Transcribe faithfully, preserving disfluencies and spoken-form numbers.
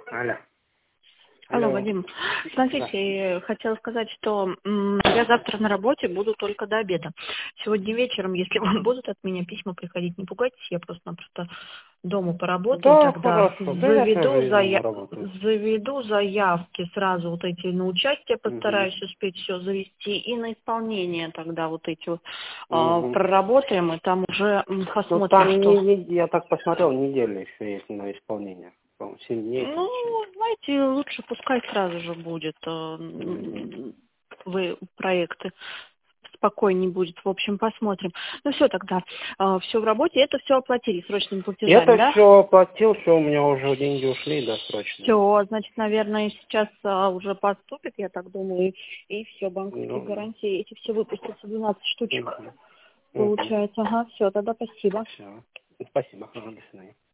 Алло. Алло, Алло. Вадим. Да. Смотрите, хотела сказать, что м, я завтра на работе буду только до обеда. Сегодня вечером, если вам будут от меня письма приходить, не пугайтесь, я просто-напросто дома поработаю, Да, тогда хорошо. Да я заведу, тоже из дома зая... работаю. заведу заявки сразу вот эти на участие, Угу. постараюсь успеть все завести, и на исполнение тогда вот эти вот а, Угу. проработаем, и там уже м, Ну посмотрим, там, что... не, не- я так посмотрел, неделя еще есть на исполнение. По-моему, семь дней там Ну, чем-то. знаете, лучше пускай сразу же будет э, Угу. м, вы проекты, спокойнее будет. В общем, посмотрим. Ну все тогда, все в работе. Это все оплатили срочными платежами, Это да? все оплатил, что у меня уже деньги ушли досрочные. Все, значит, наверное, сейчас а, уже поступит, я так думаю, и все, банковские Ну, гарантии, эти все выпустятся, двенадцать штучек угу. Угу. получается. Ага, все, тогда спасибо. Все. Спасибо. Ага, до свидания.